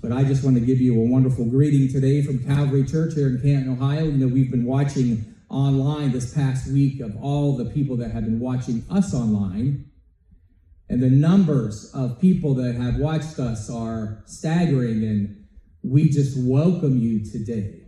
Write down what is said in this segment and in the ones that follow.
But I just want to give you a wonderful greeting today from Calvary Church here in Canton, Ohio. You know, we've been watching online this past week of all the people that have been watching us online. And the numbers of people that have watched us are staggering, and we just welcome you today.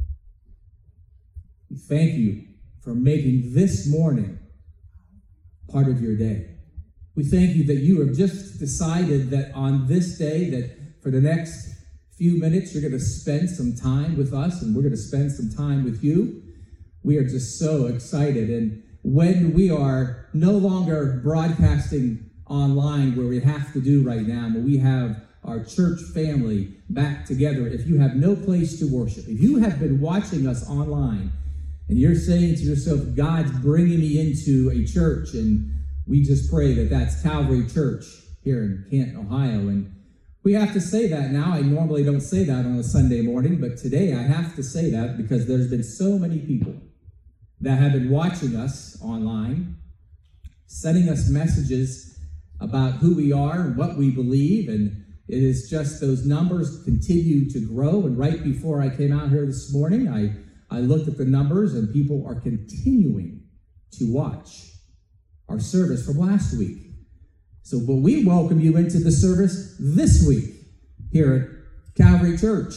We thank you for making this morning part of your day. We thank you that you have just decided that on this day, that for the next few minutes, you're going to spend some time with us, and we're going to spend some time with you. We are just so excited. And when we are no longer broadcasting online where we have to do right now, but we have our church family back together, if you have no place to worship, if you have been watching us online and you're saying to yourself, God's bringing me into a church, and we just pray that that's Calvary Church here in Canton, Ohio. And we have to say that now. I normally don't say that on a Sunday morning, but today I have to say that because there's been so many people that have been watching us online, sending us messages about who we are and what we believe, and it is just those numbers continue to grow. And right before I came out here this morning, I looked at the numbers, and people are continuing to watch our service from last week. So, but we welcome you into the service this week here at Calvary Church.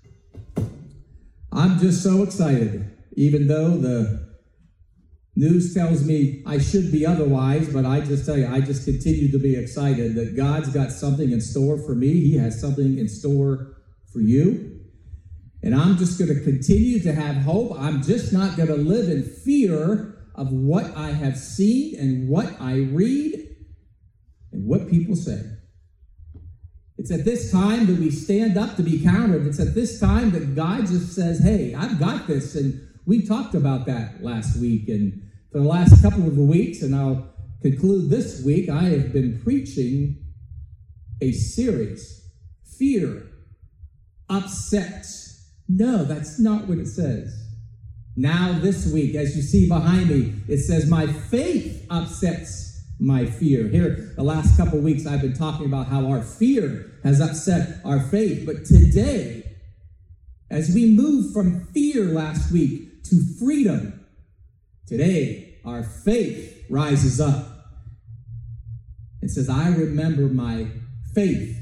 I'm just so excited, even though the news tells me I should be otherwise, but I just tell you, I just continue to be excited that God's got something in store for me. He has something in store for you. And I'm just going to continue to have hope. I'm just not going to live in fear of what I have seen and what I read and what people say. It's at this time that we stand up to be counted. It's at this time that God just says, hey, I've got this. And we talked about that last week. And for the last couple of weeks, and I'll conclude this week, I have been preaching a series. Fear upsets. No, that's not what it says. Now this week, as you see behind me, it says, my faith upsets my fear. Here, the last couple of weeks, I've been talking about how our fear has upset our faith. But today, as we move from fear last week to freedom, today, our faith rises up. It says, I remember my faith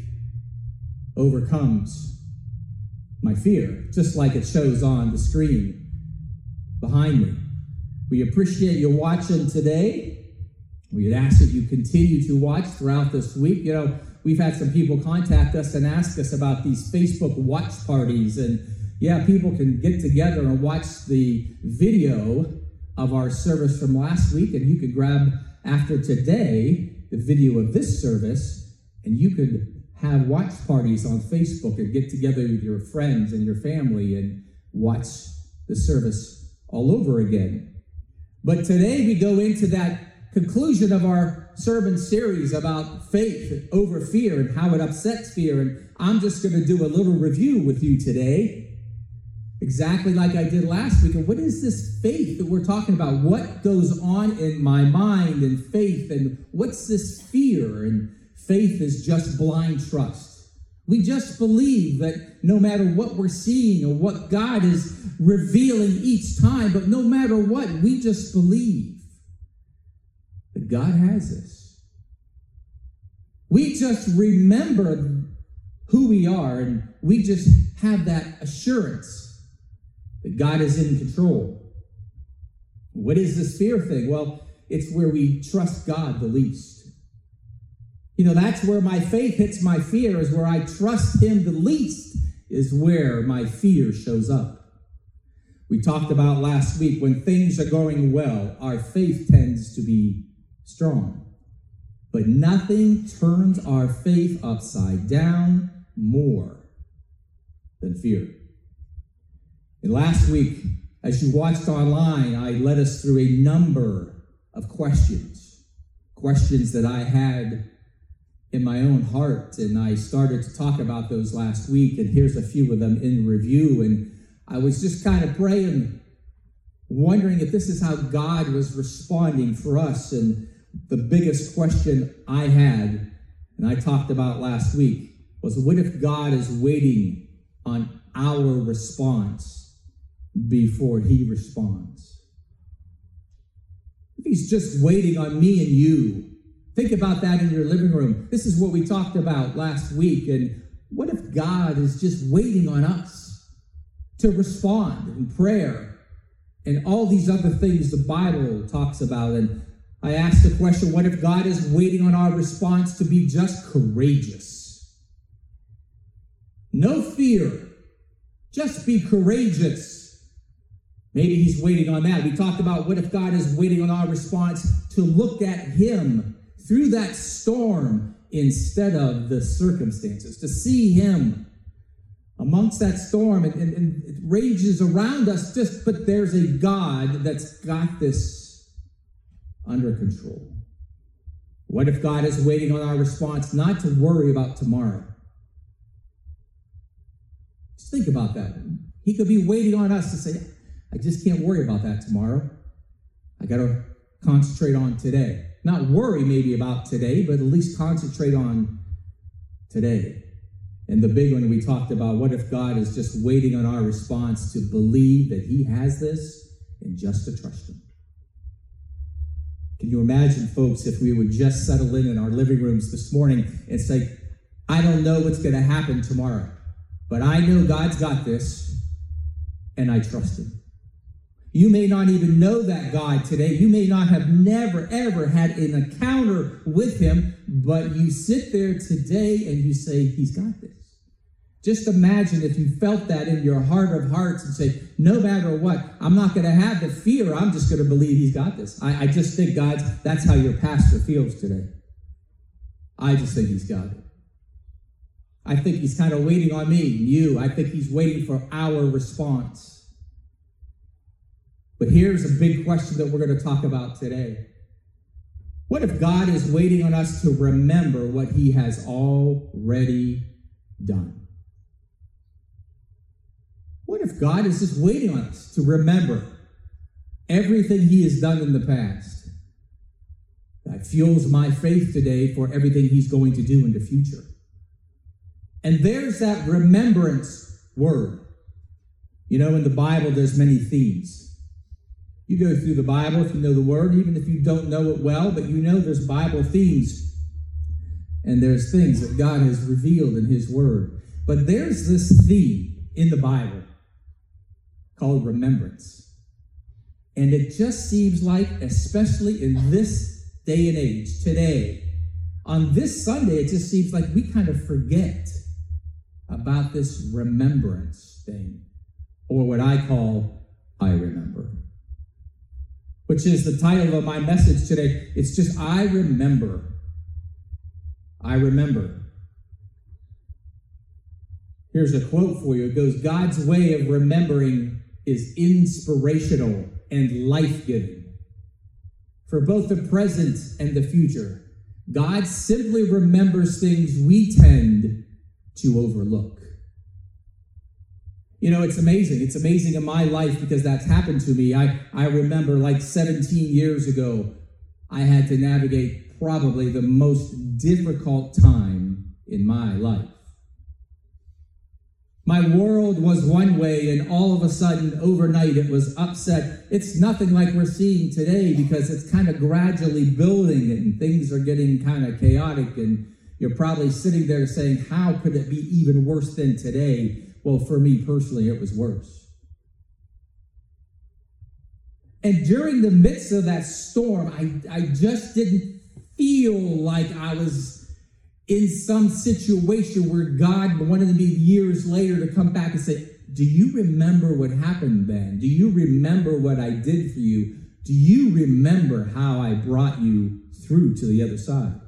overcomes my fear, just like it shows on the screen behind me. We appreciate you watching today. We'd ask that you continue to watch throughout this week. You know, we've had some people contact us and ask us about these Facebook watch parties. And yeah, people can get together and watch the video of our service from last week. And you could grab, after today, the video of this service, and you could have watch parties on Facebook and get together with your friends and your family and watch the service all over again. But today we go into that conclusion of our sermon series about faith over fear and how it upsets fear. And I'm just going to do a little review with you today, exactly like I did last week. And what is this faith that we're talking about? What goes on in my mind and faith? And what's this fear? And faith is just blind trust. We just believe that no matter what we're seeing or what God is revealing each time, but no matter what, we just believe that God has this. We just remember who we are, and we just have that assurance that God is in control. What is this fear thing? Well, it's where we trust God the least. You know, that's where my faith hits my fear, is where I trust him the least, is where my fear shows up. We talked about last week, when things are going well, our faith tends to be strong. But nothing turns our faith upside down more than fear. And last week, as you watched online, I led us through a number of questions that I had in my own heart, and I started to talk about those last week, and here's a few of them in review. And I was just kind of praying, wondering if this is how God was responding for us. And the biggest question I had, and I talked about last week, was, what if God is waiting on our response before he responds? If he's just waiting on me and you. Think about that in your living room. This is what we talked about last week. And what if God is just waiting on us to respond in prayer and all these other things the Bible talks about? And I asked the question, what if God is waiting on our response to be just courageous? No fear. Just be courageous. Maybe he's waiting on that. We talked about what if God is waiting on our response to look at him through that storm instead of the circumstances, to see him amongst that storm, and it rages around us, but there's a God that's got this under control. What if God is waiting on our response not to worry about tomorrow? Just think about that. He could be waiting on us to say, I just can't worry about that tomorrow. I got to concentrate on today. Not worry maybe about today, but at least concentrate on today. And the big one we talked about, what if God is just waiting on our response to believe that he has this and just to trust him? Can you imagine, folks, if we would just settle in our living rooms this morning and say, I don't know what's going to happen tomorrow, but I know God's got this and I trust him. You may not even know that God today. You may not have never, ever had an encounter with him, but you sit there today and you say, he's got this. Just imagine if you felt that in your heart of hearts and say, no matter what, I'm not going to have the fear. I'm just going to believe he's got this. I just think that's how your pastor feels today. I just think he's got it. I think he's kind of waiting on me and you. I think he's waiting for our response. But here's a big question that we're going to talk about today. What if God is waiting on us to remember what he has already done? What if God is just waiting on us to remember everything he has done in the past? That fuels my faith today for everything he's going to do in the future. And there's that remembrance word. You know, in the Bible, there's many themes. You go through the Bible, if you know the word, even if you don't know it well, but you know there's Bible themes. And there's things that God has revealed in his word. But there's this theme in the Bible called remembrance. And it just seems like, especially in this day and age, today, on this Sunday, it just seems like we kind of forget about this remembrance thing, or what I call I remember, which is the title of my message today. It's just, I remember. I remember. Here's a quote for you. It goes, God's way of remembering is inspirational and life-giving. For both the present and the future, God simply remembers things we tend to overlook. You know, it's amazing. It's amazing in my life because that's happened to me. I remember like 17 years ago, I had to navigate probably the most difficult time in my life. My world was one way, and all of a sudden, overnight, it was upset. It's nothing like we're seeing today because it's kind of gradually building and things are getting kind of chaotic, and you're probably sitting there saying, how could it be even worse than today? Well, for me personally, it was worse. And during the midst of that storm, I just didn't feel like I was in some situation where God wanted me years later to come back and say, do you remember what happened then? Do you remember what I did for you? Do you remember how I brought you through to the other side?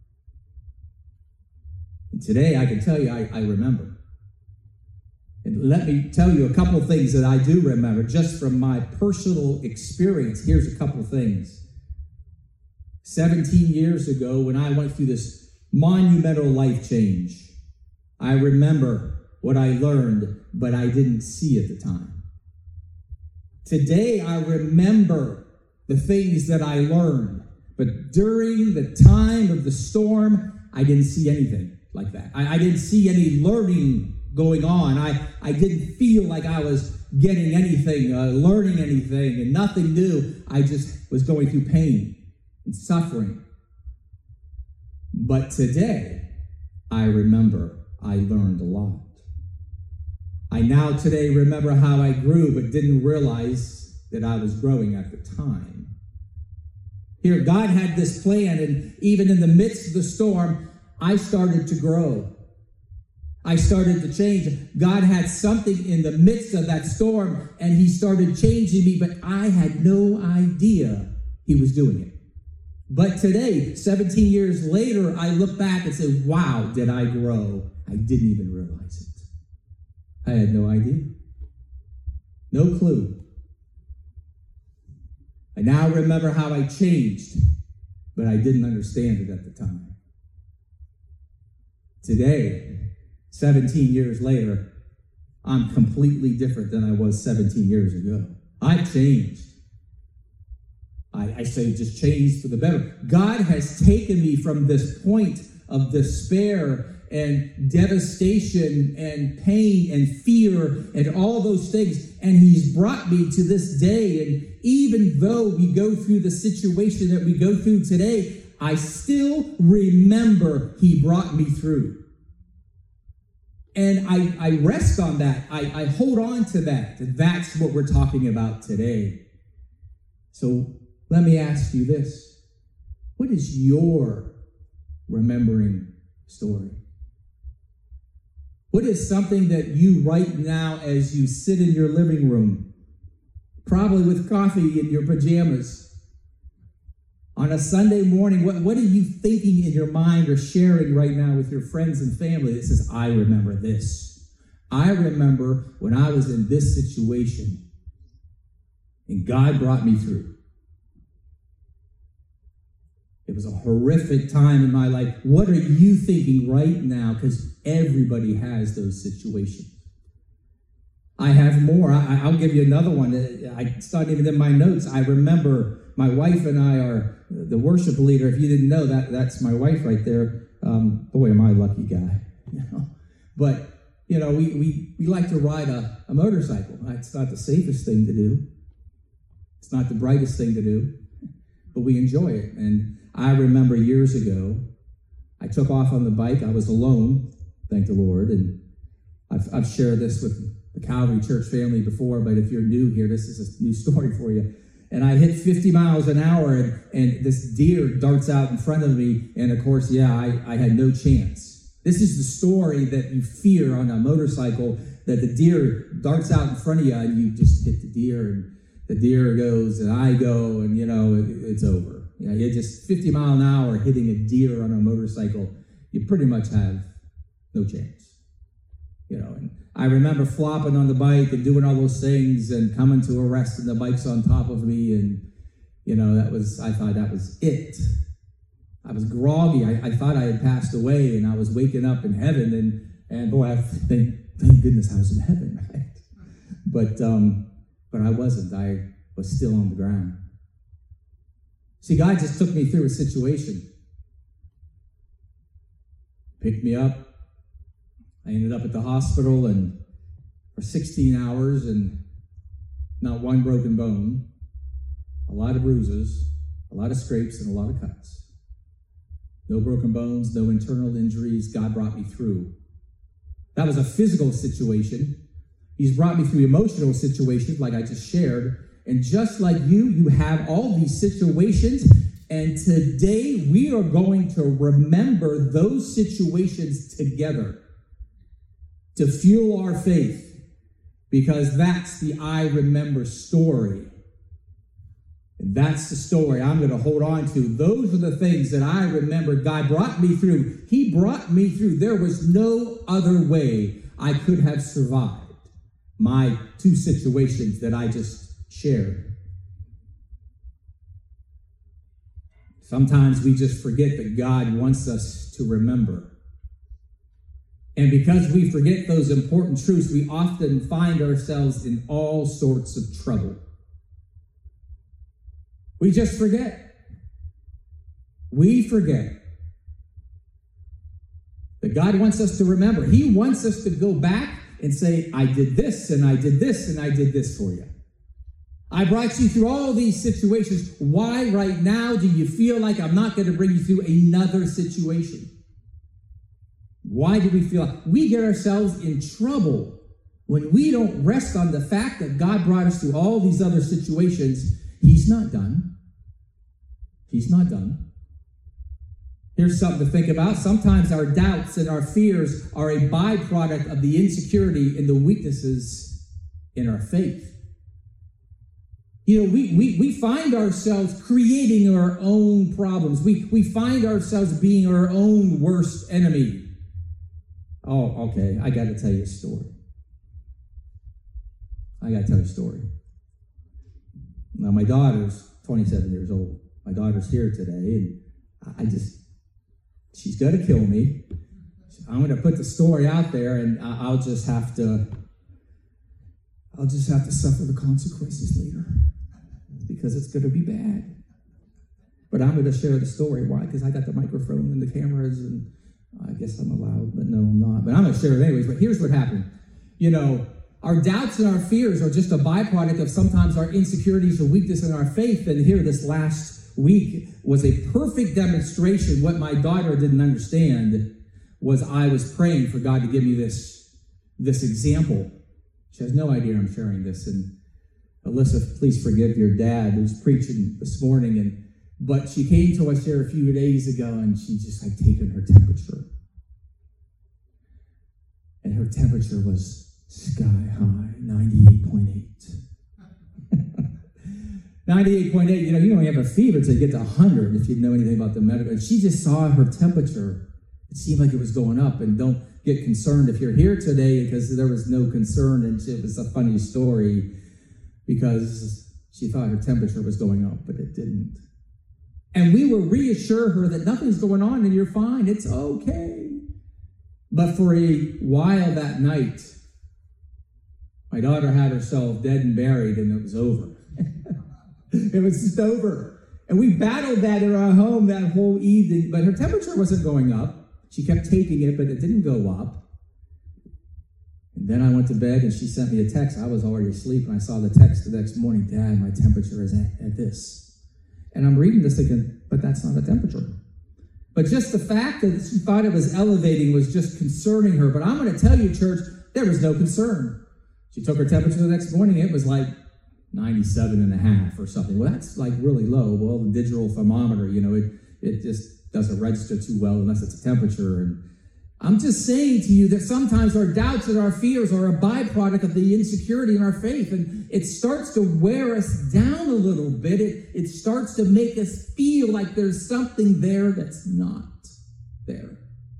And today I can tell you I remember. And let me tell you a couple of things that I do remember just from my personal experience. Here's a couple of things. 17 years ago, when I went through this monumental life change, I remember what I learned, but I didn't see at the time. Today, I remember the things that I learned, but during the time of the storm, I didn't see anything. like that. I didn't see any learning going on. I didn't feel like I was getting anything, learning anything, and nothing new. I just was going through pain and suffering. But today, I remember I learned a lot. I now today remember how I grew, but didn't realize that I was growing at the time. Here, God had this plan, and even in the midst of the storm, I started to grow. I started to change. God had something in the midst of that storm, and he started changing me, but I had no idea he was doing it. But today, 17 years later, I look back and say, wow, did I grow? I didn't even realize it. I had no idea. No clue. I now remember how I changed, but I didn't understand it at the time. Today, 17 years later, I'm completely different than I was 17 years ago. I've changed. I say just changed for the better. God has taken me from this point of despair and devastation and pain and fear and all those things, and he's brought me to this day. And even though we go through the situation that we go through today, I still remember he brought me through. And I rest on that. I hold on to that. That's what we're talking about today. So let me ask you this. What is your remembering story? What is something that you right now as you sit in your living room, probably with coffee in your pajamas, on a Sunday morning, what are you thinking in your mind or sharing right now with your friends and family that says, I remember this. I remember when I was in this situation and God brought me through. It was a horrific time in my life. What are you thinking right now? Because everybody has those situations. I have more. I'll give you another one. It's not even in my notes. I remember my wife and I are the worship leader. If you didn't know, that's my wife right there. Boy, am I a lucky guy. But, we like to ride a motorcycle. It's not the safest thing to do. It's not the brightest thing to do. But we enjoy it. And I remember years ago, I took off on the bike. I was alone, thank the Lord. And I've shared this with the Calvary Church family before, but if you're new here, this is a new story for you. And I hit 50 miles an hour, and this deer darts out in front of me. And of course, I had no chance. This is the story that you fear on a motorcycle, that the deer darts out in front of you, and you just hit the deer, and the deer goes, and I go, and it's over. You're just 50 mile an hour hitting a deer on a motorcycle. You pretty much have no chance. And I remember flopping on the bike and doing all those things and coming to a rest, and the bike's on top of me. And, I thought that was it. I was groggy. I thought I had passed away, and I was waking up in heaven. And boy, thank goodness I was in heaven, right? But I wasn't. I was still on the ground. See, God just took me through a situation. Picked me up. I ended up at the hospital and for 16 hours and not one broken bone, a lot of bruises, a lot of scrapes, and a lot of cuts. No broken bones, no internal injuries. God brought me through. That was a physical situation. He's brought me through emotional situations like I just shared. And just like you have all these situations. And today we are going to remember those situations together to fuel our faith, because that's the I remember story. And that's the story I'm going to hold on to. Those are the things that I remember God brought me through. He brought me through. There was no other way I could have survived my two situations that I just shared. Sometimes we just forget that God wants us to remember. And because we forget those important truths, we often find ourselves in all sorts of trouble. We just forget. We forget That God wants us to remember. He wants us to go back and say, I did this, and I did this, and I did this for you. I brought you through all these situations. Why right now do you feel like I'm not going to bring you through another situation? Why do we feel like we get ourselves in trouble when we don't rest on the fact that God brought us through all these other situations? He's not done. He's not done. Here's something to think about. Sometimes our doubts and our fears are a byproduct of the insecurity and the weaknesses in our faith. You know, we find ourselves creating our own problems. We find ourselves being our own worst enemy. Oh, okay, I got to tell you a story. Now, my daughter's 27 years old. My daughter's here today, and she's going to kill me. I'm going to put the story out there, and I'll just have to suffer the consequences later, because it's going to be bad. But I'm going to share the story. Why? Because I got the microphone and the cameras, and I guess I'm allowed, but no, I'm not. But I'm going to share it anyways. But here's what happened. You know, our doubts and our fears are just a byproduct of sometimes our insecurities or weakness in our faith. And here this last week was a perfect demonstration. What my daughter didn't understand was I was praying for God to give me this example. She has no idea I'm sharing this. And Alyssa, please forgive your dad who's preaching this morning. But she came to us here a few days ago, and she just had taken her temperature. And her temperature was sky high, 98.8. 98.8, you know, you don't have a fever until you get to 100 if you know anything about the medical. She just saw her temperature. It seemed like it was going up. And don't get concerned if you're here today, because there was no concern. And it was a funny story because she thought her temperature was going up, but it didn't. And we will reassure her that nothing's going on and you're fine. It's okay. But for a while that night, my daughter had herself dead and buried, and it was over. It was just over. And we battled that in our home that whole evening, but her temperature wasn't going up. She kept taking it, but it didn't go up. And then I went to bed, and she sent me a text. I was already asleep, and I saw the text the next morning. Dad, my temperature is at this. And I'm reading this thinking, but that's not a temperature. But just the fact that she thought it was elevating was just concerning her. But I'm going to tell you, church, there was no concern. She took her temperature the next morning. It was like 97.5 or something. Well, that's like really low. Well, the digital thermometer, you know, it just doesn't register too well unless it's a temperature. And I'm just saying to you that sometimes our doubts and our fears are a byproduct of the insecurity in our faith, and it starts to wear us down a little bit. It starts to make us feel like there's something there that's not there.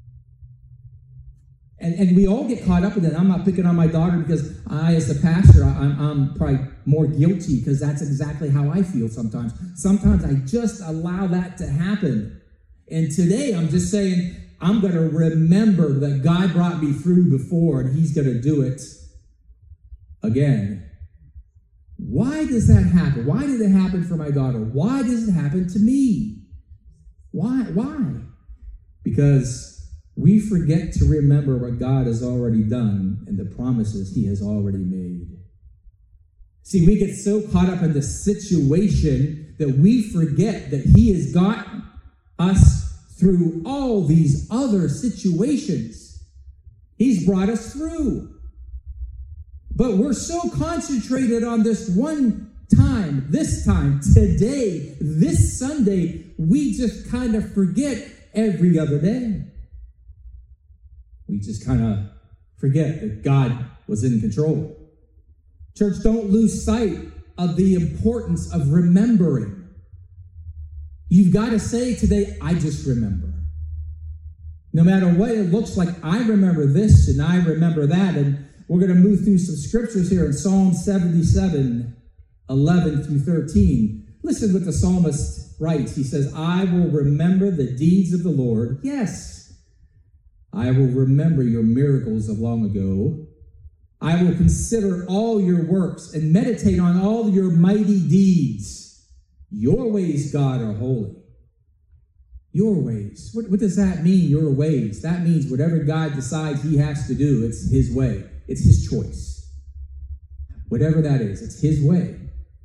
And we all get caught up in it. I'm not picking on my daughter because I, as the pastor, I'm probably more guilty because that's exactly how I feel sometimes. Sometimes I just allow that to happen. And today I'm just saying, I'm going to remember that God brought me through before, and he's going to do it again. Why does that happen? Why did it happen for my daughter? Why does it happen to me? Why? Because we forget to remember what God has already done and the promises he has already made. See, we get so caught up in the situation that we forget that he has got us through all these other situations. He's brought us through. But we're so concentrated on this one time, today, this Sunday, we just kind of forget every other day. We just kind of forget that God was in control. Church, don't lose sight of the importance of remembering. You've got to say today, I just remember. No matter what it looks like, I remember this and I remember that. And we're going to move through some scriptures here in Psalm 77, 11 through 13. Listen what the psalmist writes. He says, I will remember the deeds of the Lord. Yes, I will remember your miracles of long ago. I will consider all your works and meditate on all your mighty deeds. Your ways, God, are holy. Your ways. What does that mean, your ways? That means whatever God decides he has to do, it's his way. It's his choice. Whatever that is, it's his way.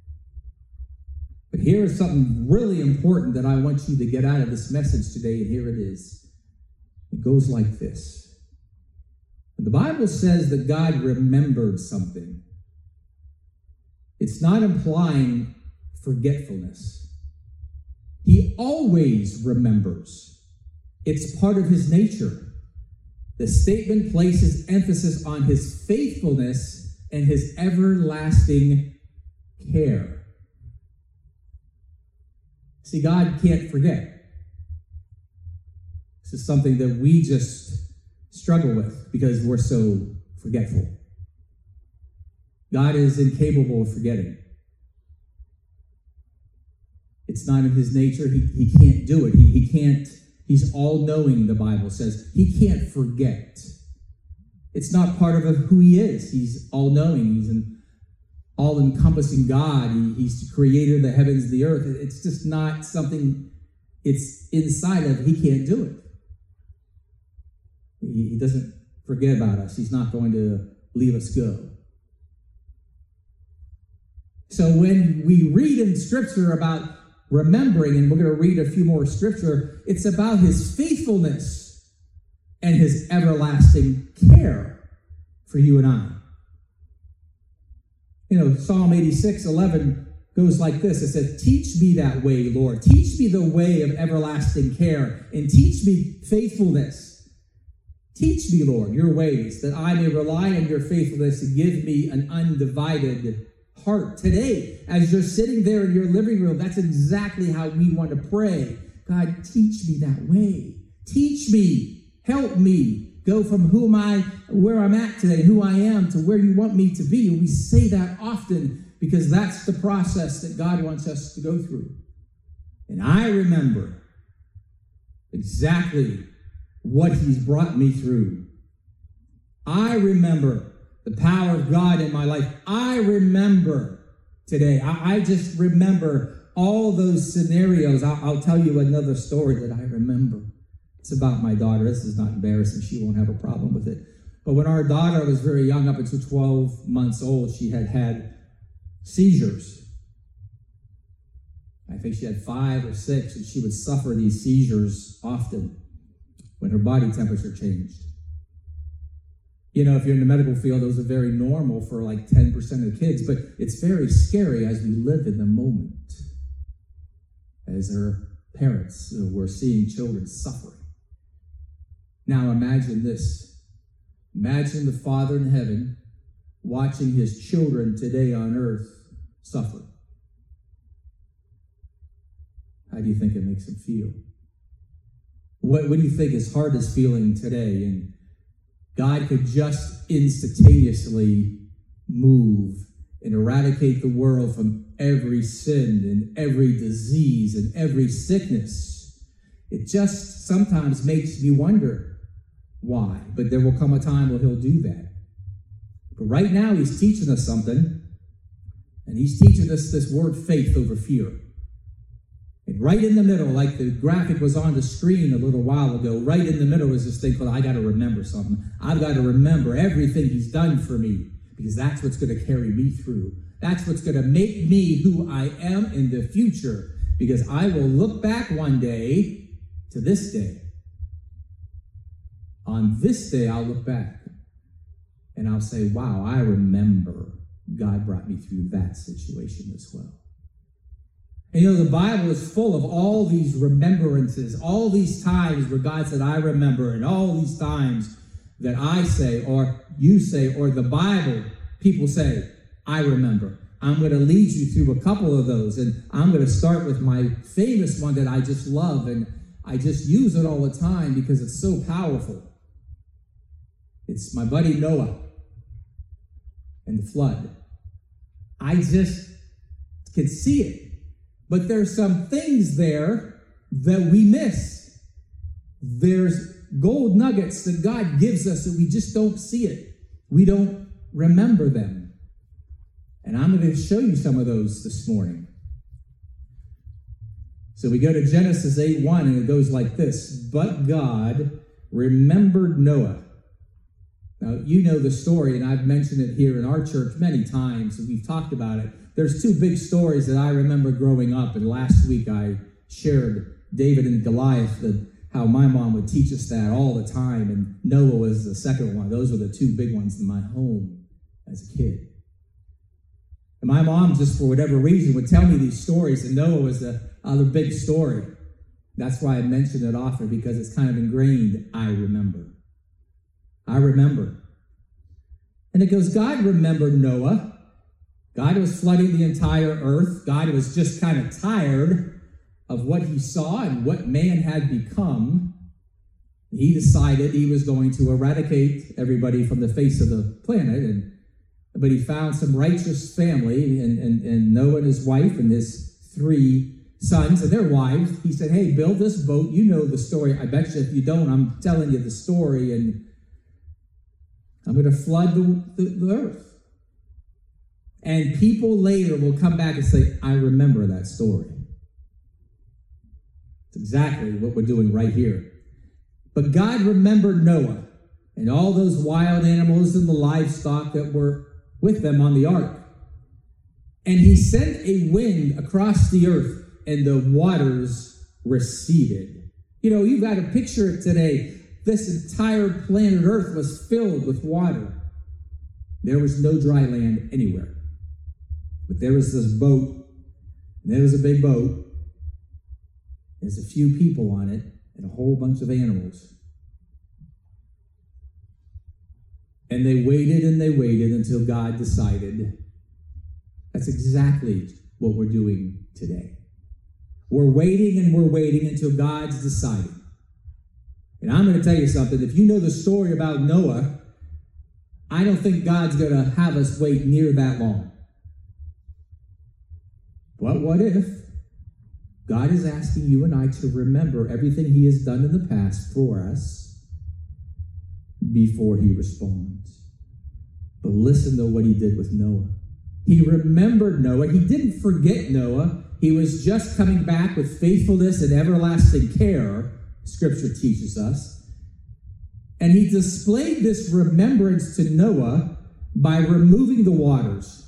But here is something really important that I want you to get out of this message today, and here it is. It goes like this. The Bible says that God remembered something. It's not implying forgetfulness. He always remembers. It's part of his nature. The statement places emphasis on his faithfulness and his everlasting care. See, God can't forget. This is something that we just struggle with because we're so forgetful. God is incapable of forgetting. It's not in his nature. He can't do it. He can't. He's all-knowing, the Bible says. He can't forget. It's not part of who he is. He's all-knowing. He's an all-encompassing God. He's the creator of the heavens and the earth. It's just not something it's inside of. He can't do it. He doesn't forget about us. He's not going to leave us go. So when we read in Scripture about remembering, and we're going to read a few more Scripture, it's about his faithfulness and his everlasting care for you and I. You know, Psalm 86:11 goes like this. It says, "Teach me that way, Lord. Teach me the way of everlasting care, and teach me faithfulness. Teach me, Lord, your ways, that I may rely on your faithfulness and give me an undivided heart." Today, as you're sitting there in your living room, that's exactly how we want to pray. God, teach me that way. Teach me. Help me go from where I'm at today, who I am, to where you want me to be. And we say that often because that's the process that God wants us to go through. And I remember exactly what he's brought me through. I remember the power of God in my life. I remember today. I just remember all those scenarios. I'll tell you another story that I remember. It's about my daughter. This is not embarrassing. She won't have a problem with it. But when our daughter was very young, up until 12 months old, she had seizures. I think she had 5 or 6, and she would suffer these seizures often when her body temperature changed. You know, if you're in the medical field, those are very normal for like 10% of the kids, but it's very scary as we live in the moment. As her parents were seeing children suffering. Now imagine this. Imagine the Father in heaven watching his children today on earth suffer. How do you think it makes him feel? What do you think his heart is feeling today? And God could just instantaneously move and eradicate the world from every sin and every disease and every sickness. It just sometimes makes me wonder why. But there will come a time where he'll do that. But right now he's teaching us something. And he's teaching us this word faith over fear. And right in the middle, like the graphic was on the screen a little while ago, right in the middle is this thing called, I got to remember something. I've got to remember everything he's done for me, because that's what's going to carry me through. That's what's going to make me who I am in the future, because I will look back one day to this day. On this day, I'll look back and I'll say, wow, I remember God brought me through that situation as well. And you know, the Bible is full of all these remembrances, all these times where God said, I remember, and all these times that I say, or you say, or the Bible, people say, I remember. I'm going to lead you through a couple of those, and I'm going to start with my famous one that I just love, and I just use it all the time because it's so powerful. It's my buddy Noah and the flood. I just can see it. But there's some things there that we miss. There's gold nuggets that God gives us that we just don't see it. We don't remember them. And I'm going to show you some of those this morning. So we go to Genesis 8:1, and it goes like this. But God remembered Noah. Now, you know the story, and I've mentioned it here in our church many times, and we've talked about it. There's two big stories that I remember growing up, and last week I shared David and Goliath, how my mom would teach us that all the time, and Noah was the second one. Those were the two big ones in my home as a kid. And my mom, just for whatever reason, would tell me these stories, and Noah was the other big story. That's why I mention it often, because it's kind of ingrained. I remember. And it goes, God remembered Noah. God was flooding the entire earth. God was just kind of tired of what he saw and what man had become. He decided he was going to eradicate everybody from the face of the planet. But he found some righteous family, and Noah and his wife and his 3 sons and their wives. He said, hey, build this boat. You know the story. I bet you if you don't, I'm telling you the story, and I'm going to flood the earth. And people later will come back and say, I remember that story. It's exactly what we're doing right here. But God remembered Noah and all those wild animals and the livestock that were with them on the ark. And he sent a wind across the earth, and the waters receded. You know, you've got to picture it today. This entire planet Earth was filled with water. There was no dry land anywhere. But there was this boat, and there was a big boat. There's a few people on it, and a whole bunch of animals. And they waited until God decided. That's exactly what we're doing today. We're waiting until God's deciding. And I'm going to tell you something. If you know the story about Noah, I don't think God's going to have us wait near that long. But what if God is asking you and I to remember everything he has done in the past for us before he responds? But listen to what he did with Noah. He remembered Noah. He didn't forget Noah. He was just coming back with faithfulness and everlasting care, Scripture teaches us. And he displayed this remembrance to Noah by removing the waters.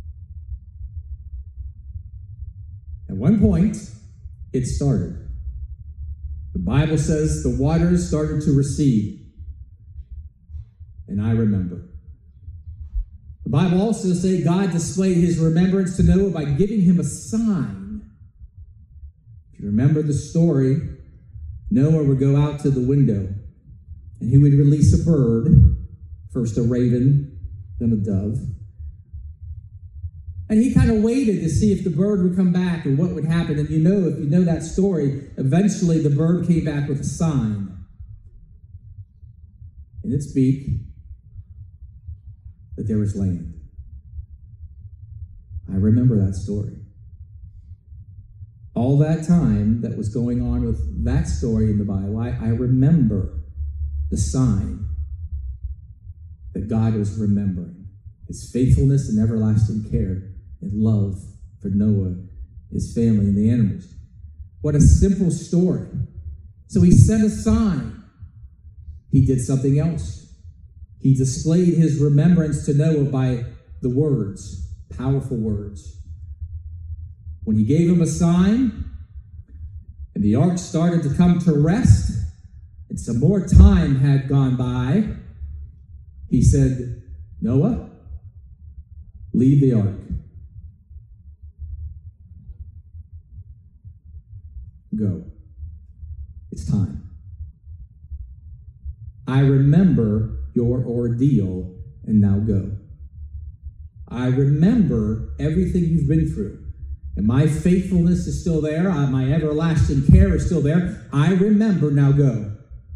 At one point, it started. The Bible says the waters started to recede. And I remember. The Bible also says God displayed his remembrance to Noah by giving him a sign. If you remember the story, Noah would go out to the window, and he would release a bird, first a raven, then a dove. And he kind of waited to see if the bird would come back and what would happen. And if you know that story, eventually the bird came back with a sign in its beak that there was land. I remember that story. All that time that was going on with that story in the Bible, I remember the sign that God was remembering. His faithfulness and everlasting care and love for Noah, his family, and the animals. What a simple story. So he sent a sign. He did something else. He displayed his remembrance to Noah by the words, powerful words. When he gave him a sign, and the ark started to come to rest, and some more time had gone by, he said, Noah, leave the ark. Go. It's time. I remember your ordeal, and now go. I remember everything you've been through. And my faithfulness is still there. My everlasting care is still there. I remember, now go.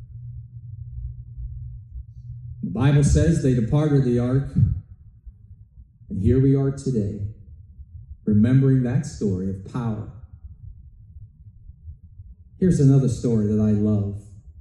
The Bible says they departed the ark. And here we are today, remembering that story of power. Here's another story that I love.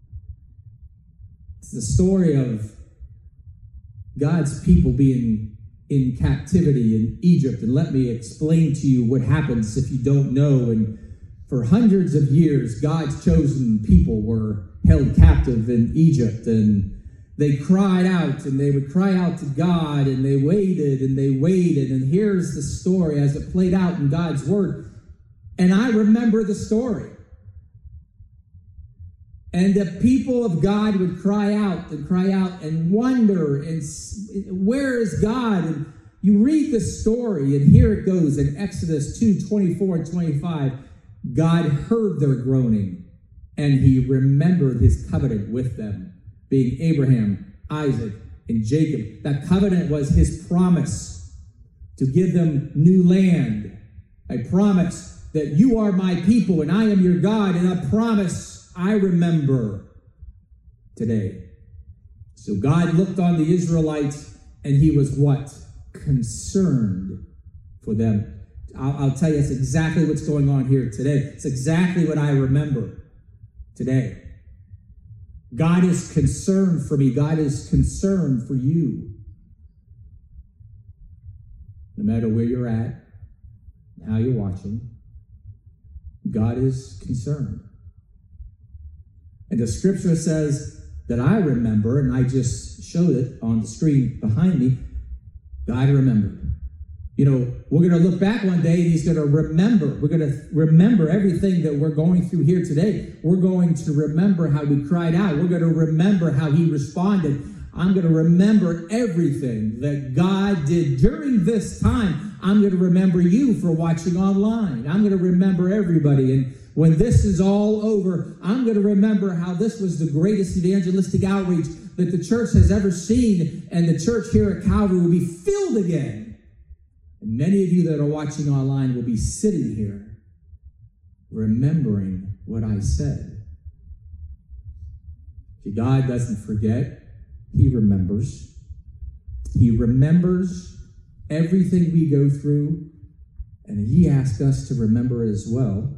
It's the story of God's people being in captivity in Egypt. And let me explain to you what happens if you don't know. And For hundreds of years, God's chosen people were held captive in Egypt, and they cried out, and they would cry out to God, and they waited, and here's the story as it played out in God's word. And I remember the story. And the people of God would cry out and wonder, and where is God? And you read the story, and here it goes in Exodus 2:24 and 25. God heard their groaning, and he remembered his covenant with them, being Abraham, Isaac, and Jacob. That covenant was his promise to give them new land, a promise that you are my people and I am your God, and a promise I remember today. So God looked on the Israelites, and he was what? Concerned for them. I'll tell you, it's exactly what's going on here today. It's exactly what I remember today. God is concerned for me. God is concerned for you. No matter where you're at, how you're watching, God is concerned. And the scripture says that I remember, and I just showed it on the screen behind me, God remembered. You know, we're going to look back one day, and he's going to remember. We're going to remember everything that we're going through here today. We're going to remember how we cried out. We're going to remember how he responded. I'm going to remember everything that God did during this time. I'm going to remember you for watching online. I'm going to remember everybody. And when this is all over, I'm going to remember how this was the greatest evangelistic outreach that the church has ever seen. And the church here at Calvary will be filled again. And many of you that are watching online will be sitting here remembering what I said. See, God doesn't forget. He remembers. He remembers everything we go through, and he asks us to remember it as well.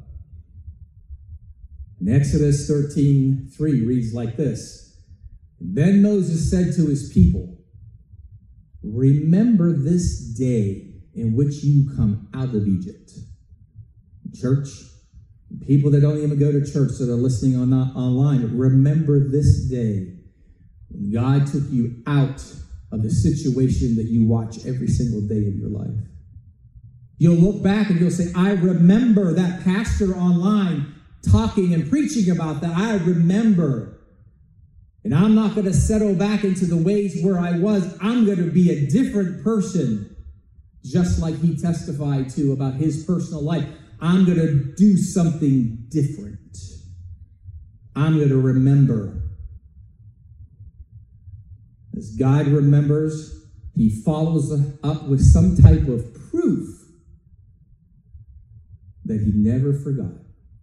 And Exodus 13:3 reads like this. Then Moses said to his people, remember this day in which you come out of Egypt. Church, people that don't even go to church that are listening online, remember this day when God took you out of the situation that you watch every single day of your life. You'll look back and you'll say, I remember that pastor online talking and preaching about that. I remember. And I'm not going to settle back into the ways where I was. I'm going to be a different person. Just like he testified to about his personal life. I'm going to do something different. I'm going to remember. As God remembers, he follows up with some type of proof that he never forgot.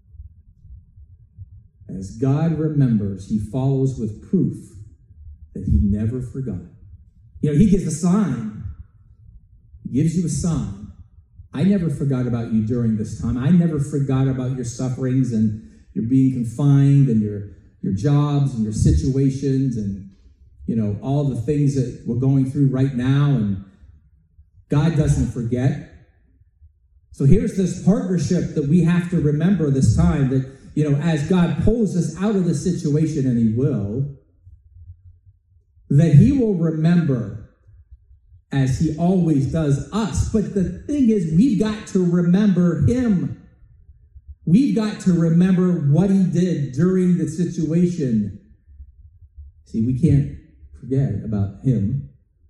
As God remembers, he follows with proof that he never forgot. You know, he gives a sign. Gives you a sign. I never forgot about you during this time. I never forgot about your sufferings and your being confined and your jobs and your situations and, you know, all the things that we're going through right now. And God doesn't forget. So here's this partnership that we have to remember this time that, you know, as God pulls us out of the situation, and he will, that he will remember as he always does us. But the thing is, we've got to remember him. We've got to remember what he did during the situation. See, we can't forget about him.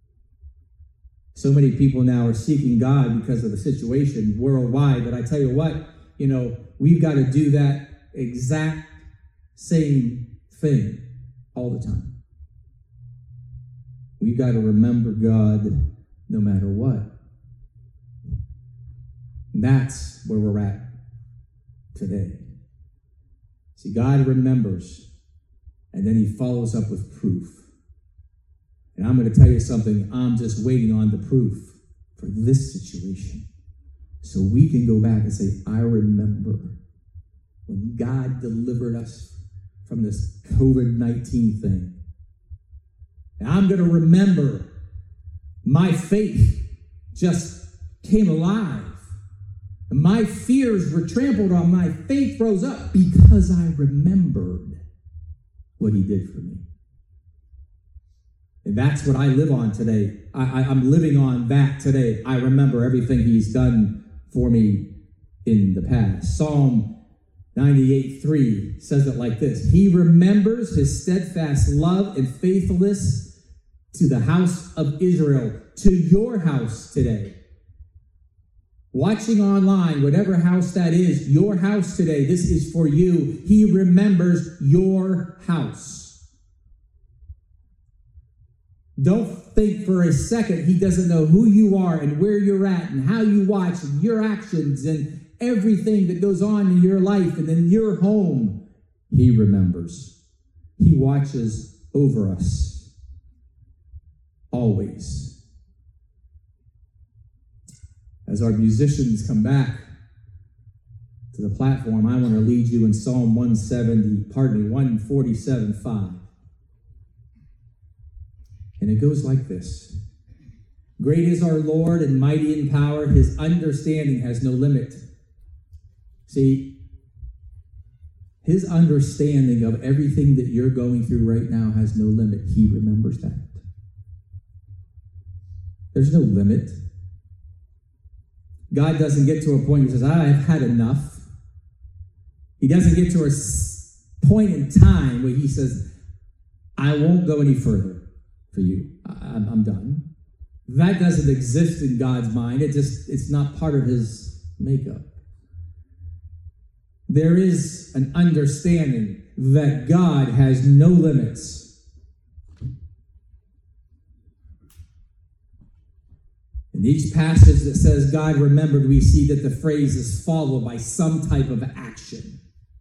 So many people now are seeking God because of the situation worldwide. But I tell you what, you know, we've got to do that exact same thing all the time. We've got to remember God no matter what. And that's where we're at today. See, God remembers, and then he follows up with proof. And I'm going to tell you something. I'm just waiting on the proof for this situation. So we can go back and say, I remember when God delivered us from this COVID-19 thing. And I'm going to remember my faith just came alive. My fears were trampled on. My faith rose up because I remembered what he did for me. And that's what I live on today. I'm living on that today. I remember everything he's done for me in the past. Psalm 98:3 says it like this: He remembers his steadfast love and faithfulness to the house of Israel, to your house today. Watching online, whatever house that is, your house today, this is for you. He remembers your house. Don't think for a second he doesn't know who you are and where you're at and how you watch and your actions and everything that goes on in your life and in your home. He remembers. He watches over us. Always. As our musicians come back to the platform, I want to lead you in Psalm 147:5. And it goes like this: Great is our Lord and mighty in power. His understanding has no limit. See, his understanding of everything that you're going through right now has no limit. He remembers that. There's no limit. God doesn't get to a point where he says, I've had enough. He doesn't get to a point in time where he says, I won't go any further for you. I'm done. That doesn't exist in God's mind. It's not part of his makeup. There is an understanding that God has no limits. In each passage that says God remembered, we see that the phrase is followed by some type of action.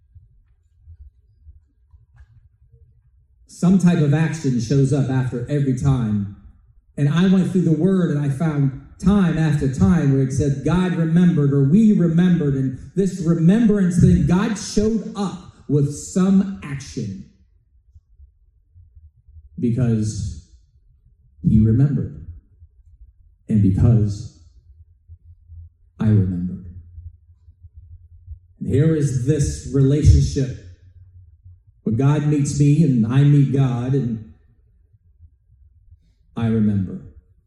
Some type of action shows up after every time. And I went through the word and I found time after time where it said God remembered or we remembered. And this remembrance thing, God showed up with some action because he remembered. And because I remembered. And here is this relationship where God meets me and I meet God and I remember.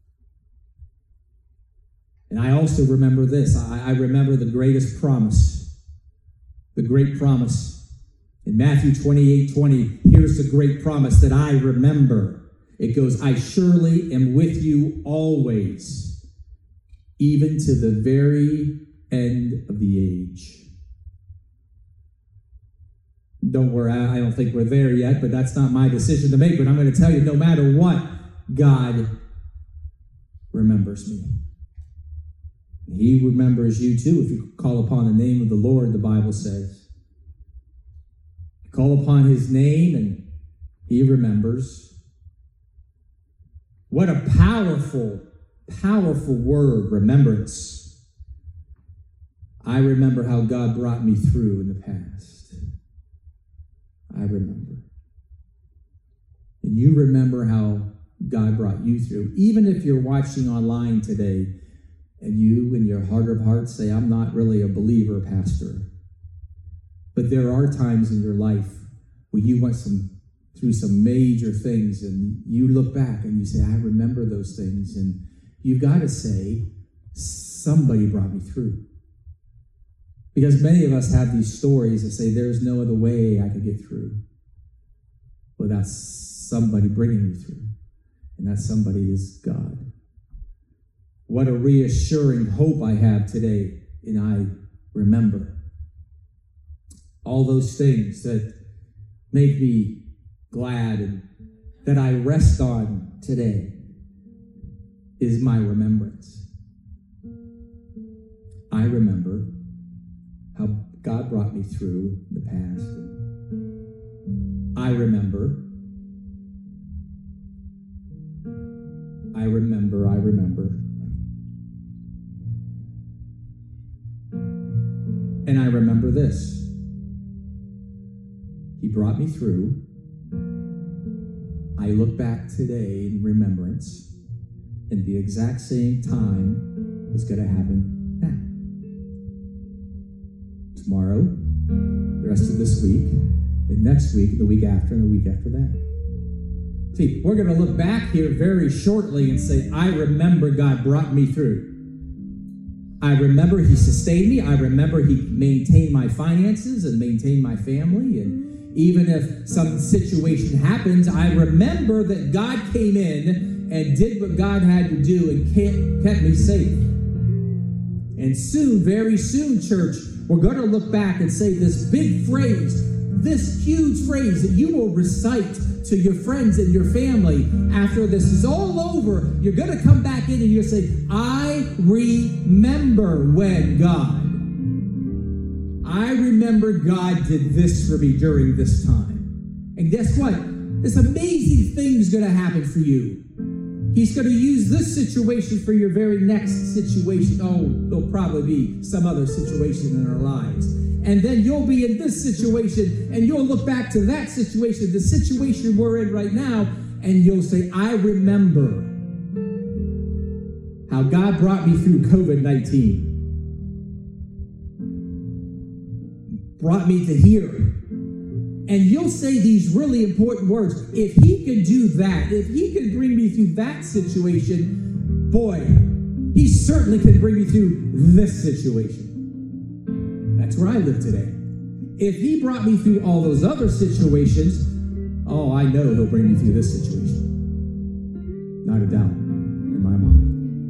And I also remember this. I remember the greatest promise. The great promise. In Matthew 28:20, here's the great promise that I remember. It goes, I surely am with you always, even to the very end of the age. Don't worry, I don't think we're there yet, but that's not my decision to make. But I'm going to tell you, no matter what, God remembers me. He remembers you too if you call upon the name of the Lord, the Bible says. You call upon his name and he remembers. What a powerful, powerful word, remembrance. I remember how God brought me through in the past. I remember. And you remember how God brought you through. Even if you're watching online today and you in your heart of hearts say, I'm not really a believer, Pastor. But there are times in your life where you went through some major things and you look back and you say, I remember those things. And you've got to say, somebody brought me through. Because many of us have these stories that say, there's no other way I could get through without somebody bringing me through. And that somebody is God. What a reassuring hope I have today. And I remember all those things that make me glad and that I rest on today is my remembrance. I remember how God brought me through the past. I remember. And I remember this. He brought me through. I look back today in remembrance, and the exact same time is going to happen now. of this week, and next week, and the week after, and the week after that. See, we're going to look back here very shortly and say, I remember God brought me through. I remember he sustained me. I remember he maintained my finances and maintained my family. And even if some situation happens, I remember that God came in and did what God had to do and kept me safe. And soon, very soon, church, we're going to look back and say this big phrase, this huge phrase that you will recite to your friends and your family after this is all over. You're going to come back in and you'll say, I remember when God. I remember God did this for me during this time. And guess what? This amazing thing's going to happen for you. He's going to use this situation for your very next situation. Oh, there'll probably be some other situation in our lives. And then you'll be in this situation, and you'll look back to that situation, the situation we're in right now, and you'll say, I remember how God brought me through COVID-19. Brought me to here. And you'll say these really important words. If he can do that, if he can bring me through that situation, boy, he certainly can bring me through this situation. That's where I live today. If he brought me through all those other situations, oh, I know he'll bring me through this situation. Not a doubt in my mind.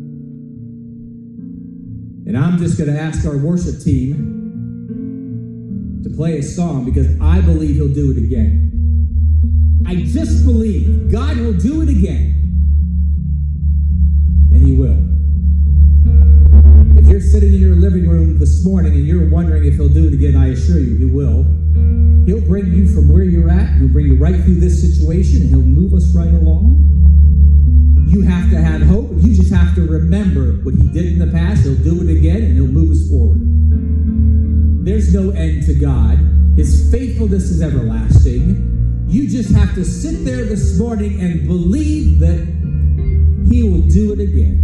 And I'm just going to ask our worship team to play a song because I believe he'll do it again. I just believe God will do it again. And he will. If you're sitting in your living room this morning and you're wondering if he'll do it again, I assure you he will. He'll bring you from where you're at. He'll bring you right through this situation. And he'll move us right along. You have to have hope. You just have to remember what he did in the past. He'll do it again and he'll move us forward. There's no end to God. His faithfulness is everlasting. You just have to sit there this morning and believe that he will do it again.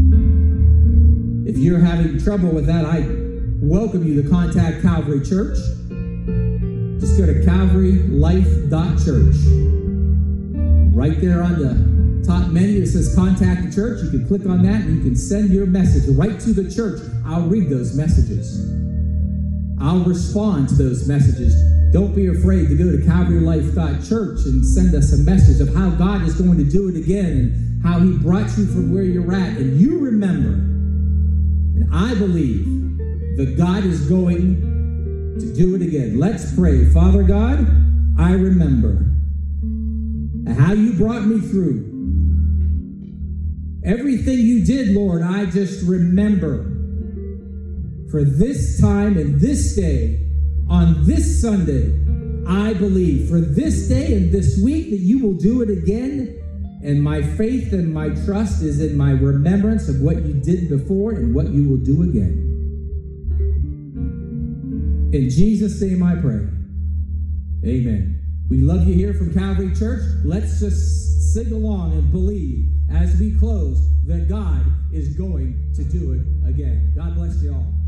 If you're having trouble with that, I welcome you to contact Calvary Church. Just go to calvarylife.church. Right there on the top menu, it says Contact the Church. You can click on that and you can send your message right to the church. I'll read those messages. I'll respond to those messages. Don't be afraid to go to calvarylife.church and send us a message of how God is going to do it again and how he brought you from where you're at. And you remember, and I believe that God is going to do it again. Let's pray. Father God, I remember how you brought me through. Everything you did, Lord, I just remember. For this time and this day, on this Sunday, I believe for this day and this week that you will do it again. And my faith and my trust is in my remembrance of what you did before and what you will do again. In Jesus' name I pray. Amen. We love you here from Calvary Church. Let's just sing along and believe as we close that God is going to do it again. God bless you all.